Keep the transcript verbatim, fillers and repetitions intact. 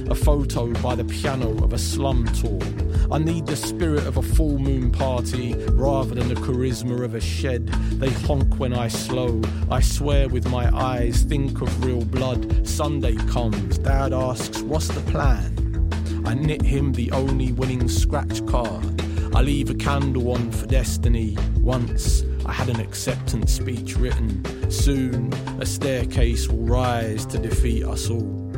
A photo by the piano of a slum tour. I need the spirit of a full moon party rather than the charisma of a shed. They honk when I slow. I swear with my eyes, think of real blood. Sunday comes, Dad asks, what's the plan? I knit him the only winning scratch card. I leave a candle on for destiny. Once I had an acceptance speech written. Soon a staircase will rise to defeat us all.